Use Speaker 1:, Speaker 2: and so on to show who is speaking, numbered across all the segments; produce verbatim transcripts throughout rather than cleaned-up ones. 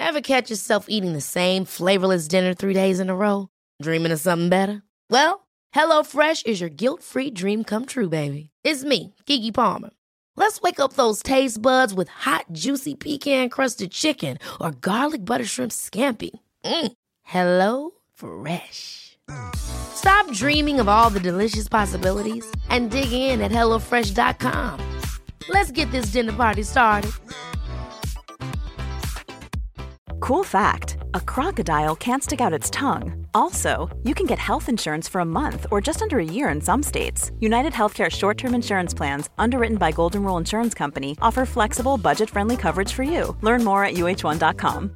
Speaker 1: Ever catch yourself eating the same flavorless dinner three days in a row? Dreaming of something better? Well, HelloFresh is your guilt-free dream come true, baby. It's me, Keke Palmer. Let's wake up those taste buds with hot, juicy pecan-crusted chicken or garlic butter shrimp scampi. Mm. Hello Fresh. Stop dreaming of all the delicious possibilities and dig in at hello fresh dot com. Let's get this dinner party started.
Speaker 2: Cool fact, a crocodile can't stick out its tongue. Also, you can get health insurance for a month or just under a year in some states. United Healthcare short-term insurance plans, underwritten by Golden Rule Insurance Company, offer flexible, budget-friendly coverage for you. Learn more at u h one dot com.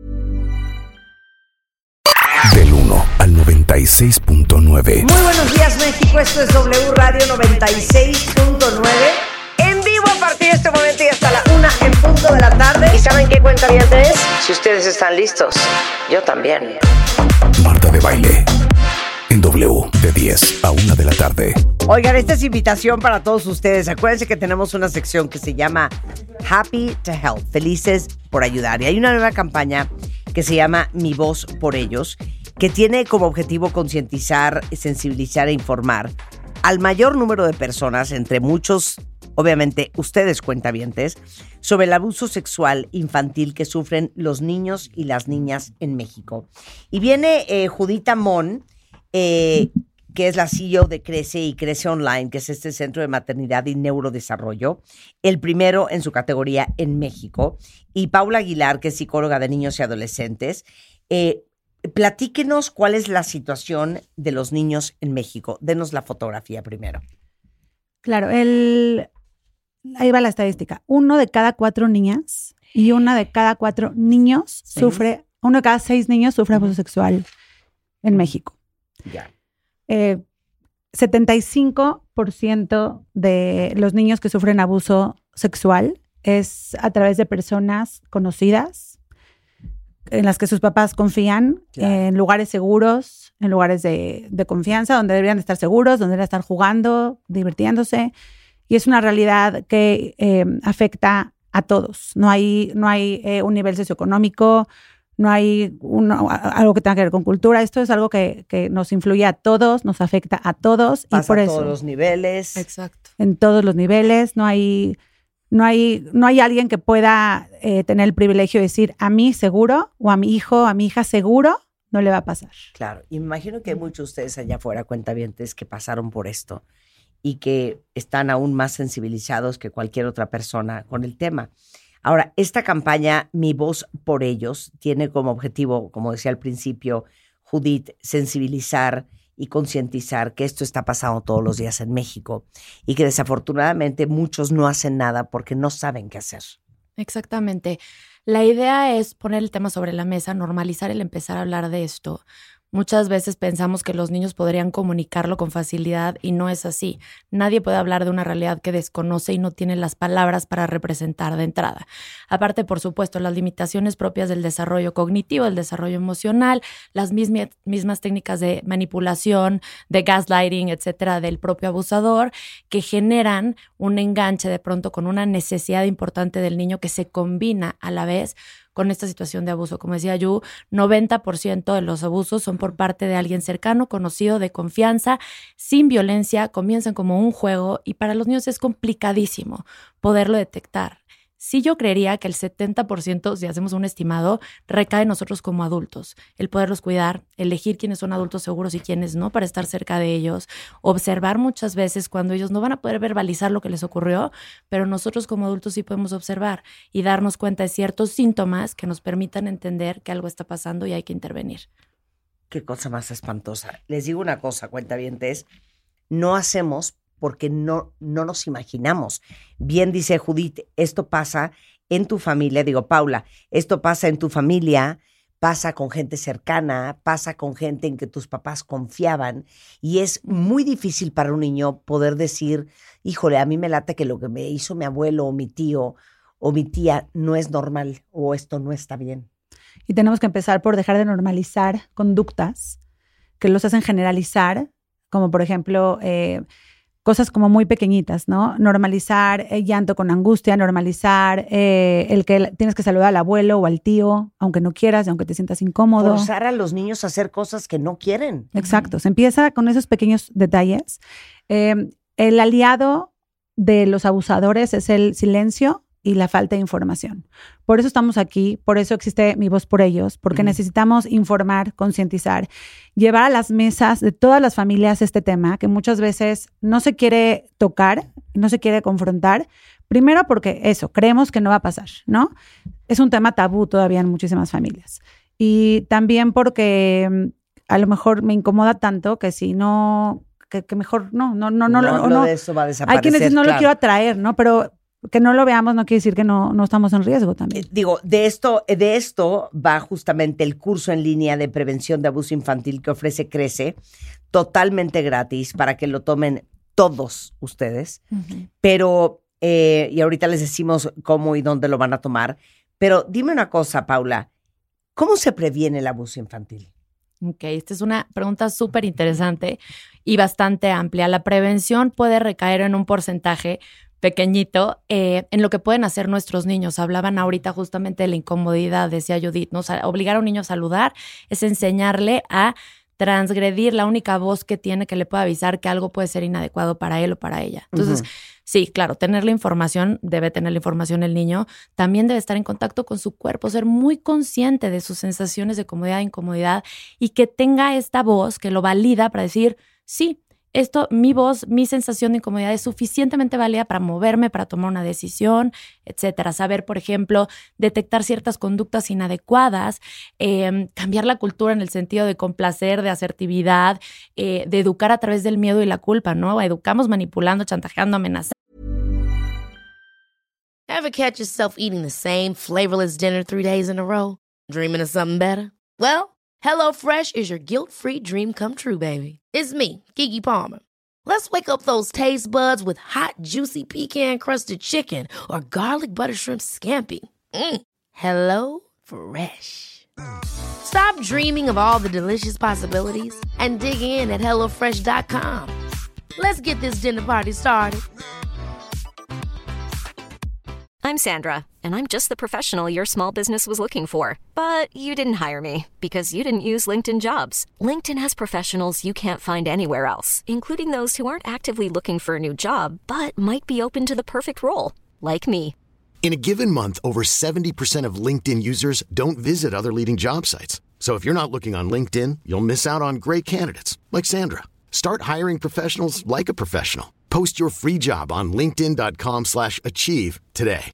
Speaker 3: Del uno al noventa y seis punto nueve.
Speaker 4: Muy buenos días, México. Esto es W Radio noventa y seis punto nueve. En vivo a partir de este momento y hasta la una en punto de la tarde. ¿Y saben qué cuentavientes es? Si ustedes están listos, yo también.
Speaker 3: Marta de Baile. En W, de diez a una de la tarde.
Speaker 4: Oigan, esta es invitación para todos ustedes. Acuérdense que tenemos una sección que se llama Happy to Help, Felices por Ayudar. Y hay una nueva campaña que se llama Mi Voz por Ellos, que tiene como objetivo concientizar, sensibilizar e informar al mayor número de personas, entre muchos, obviamente, ustedes cuentavientes, sobre el abuso sexual infantil que sufren los niños y las niñas en México. Y viene eh, Judita Mon, eh, que es la C E O de Crece y Crece Online, que es este centro de maternidad y neurodesarrollo, el primero en su categoría en México, y Paula Aguilar, que es psicóloga de niños y adolescentes. Eh, platíquenos cuál es la situación de los niños en México. Denos la fotografía primero.
Speaker 5: Claro, el, ahí va la estadística. Uno de cada cuatro niñas y una de cada cuatro niños ¿Sí? sufre, uno de cada seis niños sufre abuso sexual en México.
Speaker 4: Ya.
Speaker 5: Eh, setenta y cinco por ciento de los niños que sufren abuso sexual es a través de personas conocidas, en las que sus papás confían, claro. en lugares seguros, en lugares de, de confianza, donde deberían estar seguros, donde deberían estar jugando, divirtiéndose. Y es una realidad que eh, afecta a todos. No hay, no hay eh, un nivel socioeconómico, no hay uno, algo que tenga que ver con cultura. Esto es algo que, que nos influye a todos, nos afecta a todos.
Speaker 4: Pasa
Speaker 5: y por
Speaker 4: a
Speaker 5: eso,
Speaker 4: todos los niveles.
Speaker 1: Exacto.
Speaker 5: En todos los niveles. No hay, no hay, no hay alguien que pueda eh, tener el privilegio de decir a mí seguro, o a mi hijo, a mi hija seguro, no le va a pasar.
Speaker 4: Claro. Y me imagino que hay muchos de ustedes allá afuera, cuentavientes, que pasaron por esto y que están aún más sensibilizados que cualquier otra persona con el tema. Ahora, esta campaña, Mi Voz por Ellos, tiene como objetivo, como decía al principio Judith, sensibilizar y concientizar que esto está pasando todos los días en México y que desafortunadamente muchos no hacen nada porque no saben qué hacer.
Speaker 1: Exactamente. La idea es poner el tema sobre la mesa, normalizar el empezar a hablar de esto. Muchas veces pensamos que los niños podrían comunicarlo con facilidad y no es así. Nadie puede hablar de una realidad que desconoce y no tiene las palabras para representar de entrada. Aparte, por supuesto, las limitaciones propias del desarrollo cognitivo, del desarrollo emocional, las mismas, mismas técnicas de manipulación, de gaslighting, etcétera, del propio abusador, que generan un enganche de pronto con una necesidad importante del niño que se combina a la vez con esta situación de abuso. Como decía Yu, noventa por ciento de los abusos son por parte de alguien cercano, conocido, de confianza, sin violencia, comienzan como un juego y para los niños es complicadísimo poderlo detectar. Sí, yo creería que el setenta por ciento, si hacemos un estimado, recae en nosotros como adultos. El poderlos cuidar, elegir quiénes son adultos seguros y quiénes no para estar cerca de ellos, observar muchas veces cuando ellos no van a poder verbalizar lo que les ocurrió, pero nosotros como adultos sí podemos observar y darnos cuenta de ciertos síntomas que nos permitan entender que algo está pasando y hay que intervenir.
Speaker 4: Qué cosa más espantosa. Les digo una cosa, cuentavientes, no hacemos porque no, no nos imaginamos. Bien dice Judith, esto pasa en tu familia, digo, Paula, esto pasa en tu familia, pasa con gente cercana, pasa con gente en que tus papás confiaban y es muy difícil para un niño poder decir, híjole, a mí me late que lo que me hizo mi abuelo o mi tío o mi tía no es normal o esto no está bien.
Speaker 5: Y tenemos que empezar por dejar de normalizar conductas que los hacen generalizar, como por ejemplo... Eh, cosas como muy pequeñitas, ¿no? Normalizar el llanto con angustia, normalizar eh, el que tienes que saludar al abuelo o al tío, aunque no quieras, aunque te sientas incómodo.
Speaker 4: Forzar a los niños a hacer cosas que no quieren.
Speaker 5: Exacto, se empieza con esos pequeños detalles. Eh, el aliado de los abusadores es el silencio y la falta de información. Por eso estamos aquí, por eso existe Mi Voz por Ellos, porque uh-huh. necesitamos informar, concientizar, llevar a las mesas de todas las familias este tema que muchas veces no se quiere tocar, no se quiere confrontar. Primero porque eso, creemos que no va a pasar, ¿no? Es un tema tabú todavía en muchísimas familias. Y también porque a lo mejor me incomoda tanto que si no, que, que mejor no, no, no, no.
Speaker 4: No,
Speaker 5: no,
Speaker 4: no
Speaker 5: no
Speaker 4: de eso va a desaparecer.
Speaker 5: Hay quienes dicen, no
Speaker 4: claro.
Speaker 5: lo quiero atraer, ¿no? Pero que no lo veamos no quiere decir que no, no estamos en riesgo también.
Speaker 4: Eh, digo, de esto, de esto va justamente el curso en línea de prevención de abuso infantil que ofrece Crece, totalmente gratis para que lo tomen todos ustedes. Uh-huh. Pero, eh, y ahorita les decimos cómo y dónde lo van a tomar. Pero dime una cosa, Paula, ¿cómo se previene el abuso infantil?
Speaker 1: Ok, esta es una pregunta súper interesante y bastante amplia. La prevención puede recaer en un porcentaje pequeñito, eh, en lo que pueden hacer nuestros niños. Hablaban ahorita justamente de la incomodidad, decía Judith, ¿no? O sea, obligar a un niño a saludar es enseñarle a transgredir la única voz que tiene que le pueda avisar que algo puede ser inadecuado para él o para ella. Entonces, uh-huh. sí, claro, tener la información, debe tener la información el niño, también debe estar en contacto con su cuerpo, ser muy consciente de sus sensaciones de comodidad e incomodidad y que tenga esta voz que lo valida para decir, sí, esto, mi voz, mi sensación de incomodidad es suficientemente válida para moverme, para tomar una decisión, etcétera. Saber, por ejemplo, detectar ciertas conductas inadecuadas, eh, cambiar la cultura en el sentido de complacer, de asertividad, eh, de educar a través del miedo y la culpa, ¿no? Educamos manipulando, chantajeando, amenazando.
Speaker 6: Ever catch yourself eating the same flavorless dinner three days in a row? Dreaming of something better? Well, HelloFresh is your guilt-free dream come true, baby. It's me, Keke Palmer. Let's wake up those taste buds with hot, juicy pecan-crusted chicken or garlic butter shrimp scampi. Mm. Hello Fresh. Stop dreaming of all the delicious possibilities and dig in at hello fresh dot com. Let's get this dinner party started.
Speaker 7: I'm Sandra, and I'm just the professional your small business was looking for. But you didn't hire me because you didn't use LinkedIn Jobs. LinkedIn has professionals you can't find anywhere else, including those who aren't actively looking for a new job, but might be open to the perfect role, like me.
Speaker 8: In a given month, over seventy percent of LinkedIn users don't visit other leading job sites. So if you're not looking on LinkedIn, you'll miss out on great candidates like Sandra. Start hiring professionals like a professional. Post your free job on linkedin dot com slash achieve today.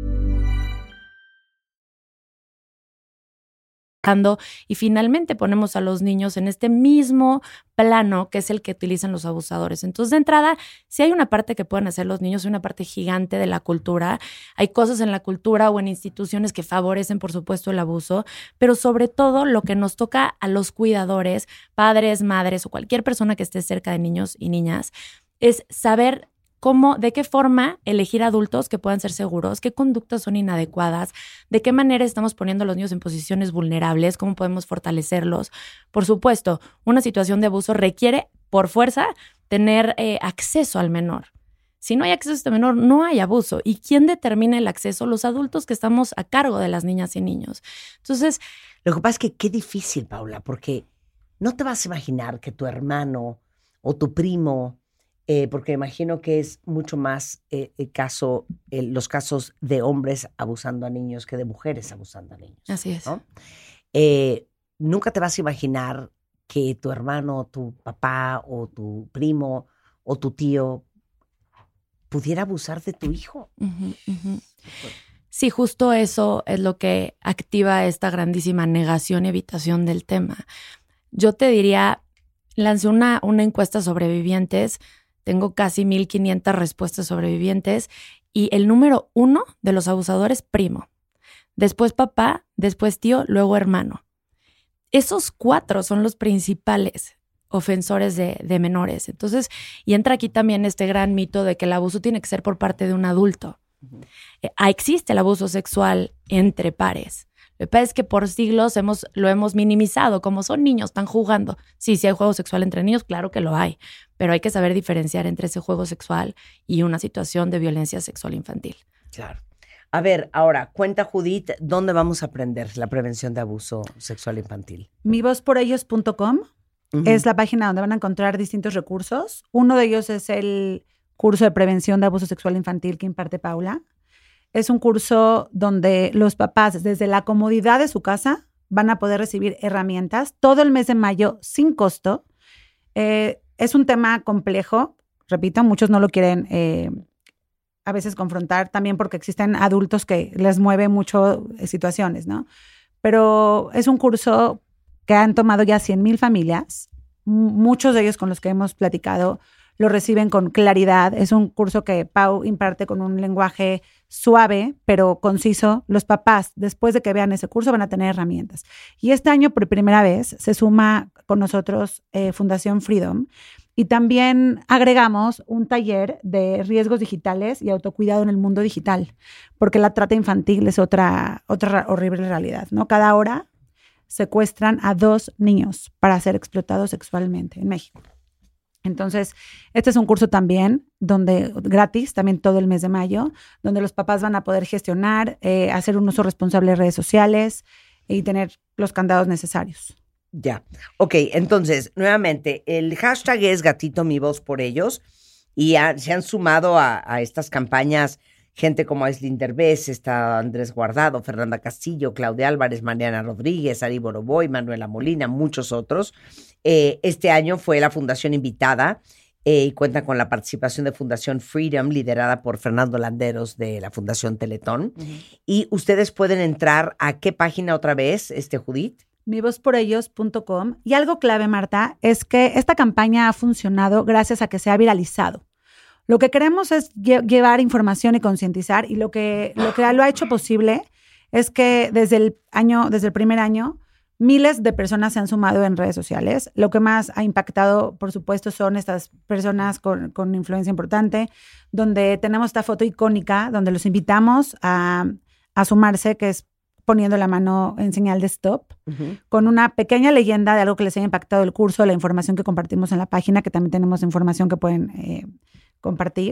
Speaker 1: Y finalmente ponemos a los niños en este mismo plano que es el que utilizan los abusadores. Entonces, de entrada, si hay una parte que pueden hacer los niños, hay una parte gigante de la cultura. Hay cosas en la cultura o en instituciones que favorecen, por supuesto, el abuso, pero sobre todo lo que nos toca a los cuidadores, padres, madres o cualquier persona que esté cerca de niños y niñas, es saber cómo, de qué forma elegir adultos que puedan ser seguros, qué conductas son inadecuadas, de qué manera estamos poniendo a los niños en posiciones vulnerables, cómo podemos fortalecerlos. Por supuesto, una situación de abuso requiere, por fuerza, tener eh, acceso al menor. Si no hay acceso a este menor, no hay abuso. ¿Y quién determina el acceso? Los adultos que estamos a cargo de las niñas y niños. Entonces,
Speaker 4: lo que pasa es que qué difícil, Paula, porque no te vas a imaginar que tu hermano o tu primo... Eh, porque imagino que es mucho más eh, el caso, eh, los casos de hombres abusando a niños que de mujeres abusando a niños.
Speaker 1: Así es.
Speaker 4: ¿No? Eh, nunca te vas a imaginar que tu hermano, tu papá o tu primo o tu tío pudiera abusar de tu hijo.
Speaker 1: Uh-huh, uh-huh. Sí, justo eso es lo que activa esta grandísima negación y evitación del tema. Yo te diría, lancé una, una encuesta a sobrevivientes. Tengo casi mil quinientas respuestas sobrevivientes y el número uno de los abusadores, primo. Después papá, después tío, luego hermano. Esos cuatro son los principales ofensores de, de menores. Entonces, y entra aquí también este gran mito de que el abuso tiene que ser por parte de un adulto. Uh-huh. Eh, existe el abuso sexual entre pares. Lo que pasa es que por siglos hemos, lo hemos minimizado, como son niños, están jugando. Sí, sí hay juego sexual entre niños, claro que lo hay, pero hay que saber diferenciar entre ese juego sexual y una situación de violencia sexual infantil.
Speaker 4: Claro. A ver, ahora, cuenta Judith, ¿dónde vamos a aprender la prevención de abuso sexual infantil?
Speaker 5: mi voz por ellos punto com uh-huh. es la página donde van a encontrar distintos recursos. Uno de ellos es el curso de prevención de abuso sexual infantil que imparte Paula. Es un curso donde los papás, desde la comodidad de su casa, van a poder recibir herramientas todo el mes de mayo sin costo. Eh, es un tema complejo, repito, muchos no lo quieren eh, a veces confrontar, también porque existen adultos que les mueve mucho eh, situaciones, ¿no? Pero es un curso que han tomado ya cien mil familias, M- muchos de ellos con los que hemos platicado lo reciben con claridad. Es un curso que Pau imparte con un lenguaje suave, pero conciso. Los papás, después de que vean ese curso, van a tener herramientas. Y este año, por primera vez, se suma con nosotros eh, Fundación Freedom. Y también agregamos un taller de riesgos digitales y autocuidado en el mundo digital, porque la trata infantil es otra, otra horrible realidad, ¿no? Cada hora secuestran a dos niños para ser explotados sexualmente en México. Entonces, este es un curso también donde gratis, también todo el mes de mayo, donde los papás van a poder gestionar, eh, hacer un uso responsable de redes sociales y tener los candados necesarios.
Speaker 4: Ya. Ok, entonces, nuevamente, el hashtag es Gatito Mi Voz por Ellos y ha, se han sumado a, a estas campañas gente como Aislinn Derbez, está Andrés Guardado, Fernanda Castillo, Claudia Álvarez, Mariana Rodríguez, Ari Boroboy, Manuela Molina, muchos otros. Eh, este año fue la fundación invitada eh, y cuenta con la participación de Fundación Freedom, liderada por Fernando Landeros de la Fundación Teletón. Uh-huh. Y ustedes pueden entrar a qué página otra vez, este Judith.
Speaker 5: mi voz por ellos punto com. Y algo clave, Marta, es que esta campaña ha funcionado gracias a que se ha viralizado. Lo que queremos es lle- llevar información y concientizar, y lo que, lo que lo ha hecho posible es que desde el año, desde el primer año, miles de personas se han sumado en redes sociales. Lo que más ha impactado, por supuesto, son estas personas con, con influencia importante, donde tenemos esta foto icónica, donde los invitamos a, a sumarse, que es poniendo la mano en señal de stop, uh-huh. con una pequeña leyenda de algo que les haya impactado el curso, la información que compartimos en la página, que también tenemos información que pueden eh, compartir.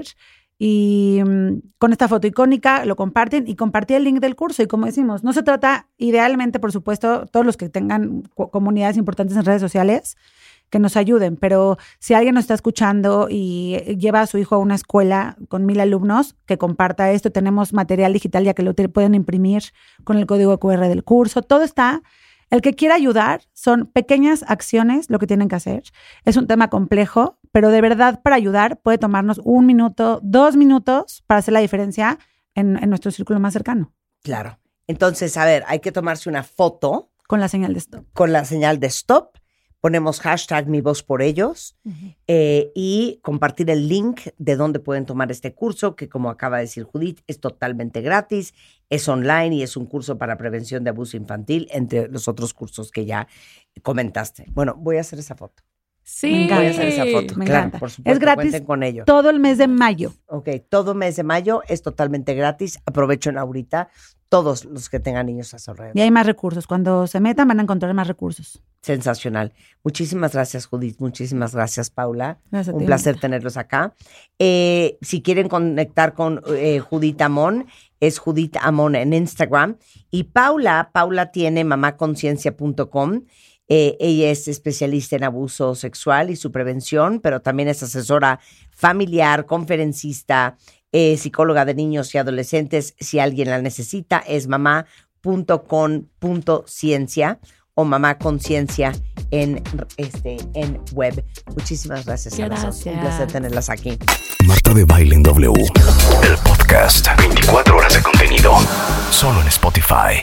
Speaker 5: Y um, con esta foto icónica lo comparten y compartir el link del curso. Y como decimos, no se trata, idealmente, por supuesto, todos los que tengan co- comunidades importantes en redes sociales, que nos ayuden, pero si alguien nos está escuchando y lleva a su hijo a una escuela con mil alumnos, que comparta esto. Tenemos material digital ya que lo te pueden imprimir con el código cu erre del curso. Todo está. El que quiera ayudar, son pequeñas acciones lo que tienen que hacer. Es un tema complejo, pero de verdad para ayudar puede tomarnos un minuto, dos minutos para hacer la diferencia en, en nuestro círculo más cercano.
Speaker 4: Claro. Entonces, a ver, hay que tomarse una foto.
Speaker 5: Con la señal de stop.
Speaker 4: Con la señal de stop. Ponemos hashtag Mi Voz por Ellos uh-huh. eh, y compartir el link de dónde pueden tomar este curso, que como acaba de decir Judith, es totalmente gratis, es online y es un curso para prevención de abuso infantil, entre los otros cursos que ya comentaste. Bueno, voy a hacer esa foto.
Speaker 1: Sí.
Speaker 4: Voy a hacer esa foto.
Speaker 5: Me
Speaker 4: claro,
Speaker 5: encanta.
Speaker 4: por supuesto,
Speaker 5: es gratis
Speaker 4: cuenten con ello.
Speaker 5: Todo el mes de mayo.
Speaker 4: Ok, todo mes de mayo es totalmente gratis. Aprovechen ahorita todos los que tengan niños a su alrededor.
Speaker 5: Y hay más recursos. Cuando se metan van a encontrar más recursos.
Speaker 4: Sensacional. Muchísimas gracias, Judith. Muchísimas gracias, Paula.
Speaker 5: Gracias a
Speaker 4: Un
Speaker 5: ti.
Speaker 4: placer tenerlos acá. Eh, si quieren conectar con eh, Judith Amón, es Judith Amón en Instagram. Y Paula, Paula tiene mamá conciencia punto com. Eh, ella es especialista en abuso sexual y su prevención, pero también es asesora familiar, conferencista, eh, psicóloga de niños y adolescentes. Si alguien la necesita, es mamá punto com punto ciencia o Mamá Conciencia en, este, en web. Muchísimas gracias, a las dos. Un placer tenerlas aquí.
Speaker 3: Marta de Baile en W. El podcast. veinticuatro horas de contenido. Solo en Spotify.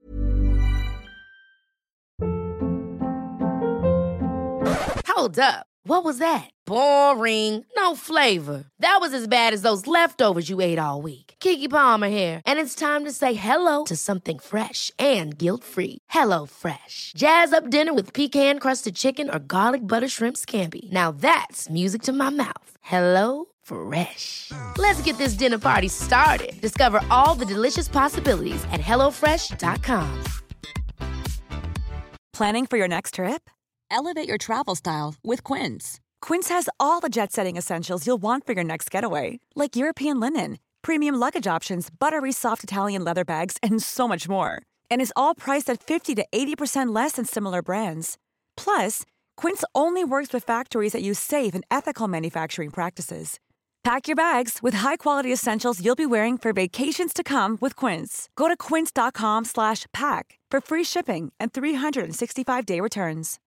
Speaker 6: Hold up. What was that? Boring. No flavor. That was as bad as those leftovers you ate all week. Keke Palmer here, and it's time to say hello to something fresh and guilt-free. Hello Fresh. Jazz up dinner with pecan-crusted chicken or garlic butter shrimp scampi. Now that's music to my mouth. Hello Fresh. Let's get this dinner party started. Discover all the delicious possibilities at hello fresh dot com.
Speaker 9: Planning for your next trip? Elevate your travel style with Quince. Quince has all the jet-setting essentials you'll want for your next getaway, like European linen, premium luggage options, buttery soft Italian leather bags, and so much more. And is all priced at fifty to eighty percent less than similar brands. Plus, Quince only works with factories that use safe and ethical manufacturing practices. Pack your bags with high-quality essentials you'll be wearing for vacations to come with Quince. Go to quince dot com slash pack for free shipping and three sixty-five day returns.